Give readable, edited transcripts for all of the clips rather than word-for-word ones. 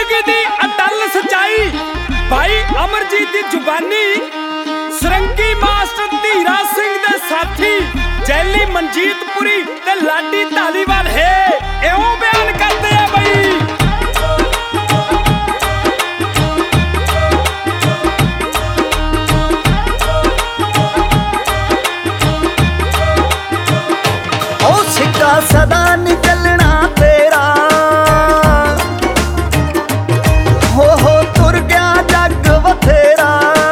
जिंदगी दी अटल सच्चाई भाई अमरजीत दी जुबानी सरंगी मास्टर धीरा सिंह दे साथी जैली मनजीतपुरी ते लाडी धालीवाल है एवं बयान करते हैं भाई। सिक्का सदा नहीं चलना तेरा हो तुर गया जग बथेरा।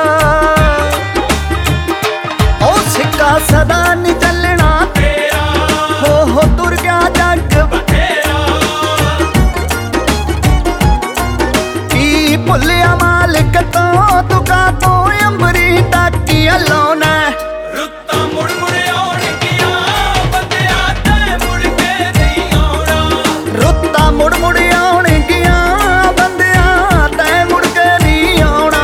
ओ सिक्का सदा नहीं चलना तेरा हो तुर गया जग बथेरा। की भुलिया मालिक तो तुका तो अंबरी ताकी अलाउना मुड़ मुड़ आउणगियां बंदियां तैं मुड़ के नहीं आउणा।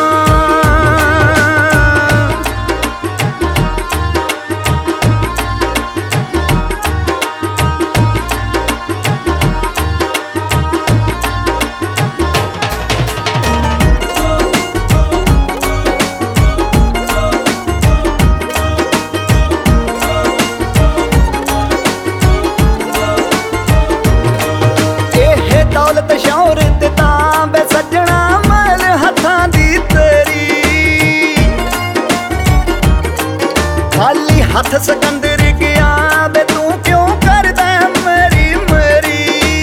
दौलत शौहरत तां बे सजना मैल हत्थां दी तेरी खाली हथ सिकंदर गया बे तू क्यों करदा मेरी मेरी।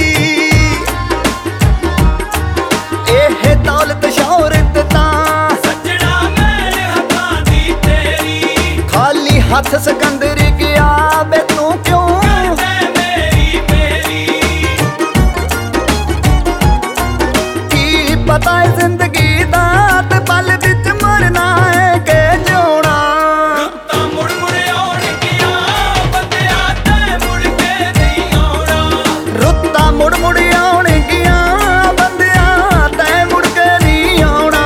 एह दौलत शौहरत तां सजना मैल हत्थां दी तेरी खाली हथ सिकंदर गया बे तू क्यों पता है जिंदगी दा ते पल विच मरना है के जिउणा। रुत्तां मुड़ मुड़ आउणगियां बंदियां तैं मुड़ के नहीं आउणा। रुत्तां मुड़ मुड़ आउणगियां बंदियां तैं मुड़ के नहीं आउणा।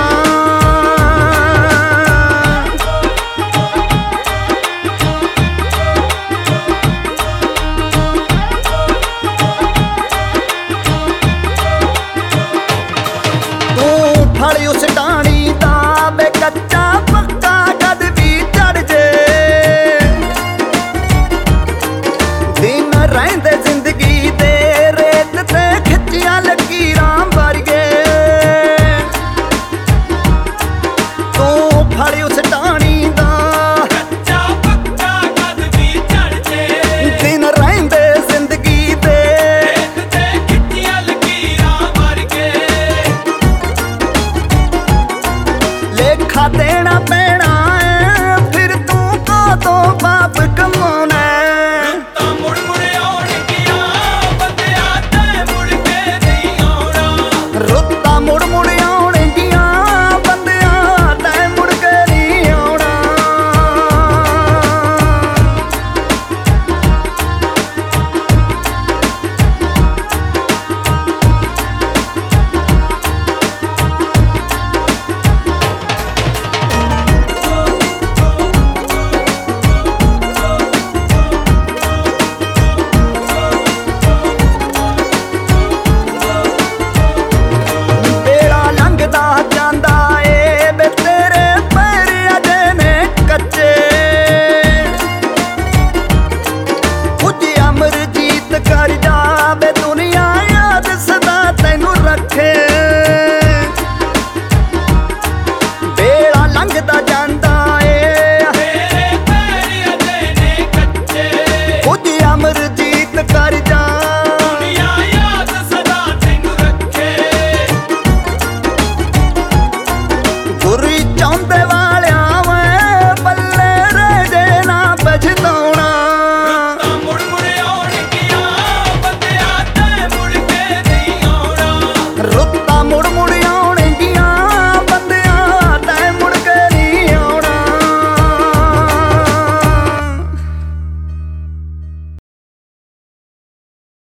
फड़ उस डाणी दा बे कच्चा पक्का कद भी चढ़ जे दिन रहिंदे जिंदगी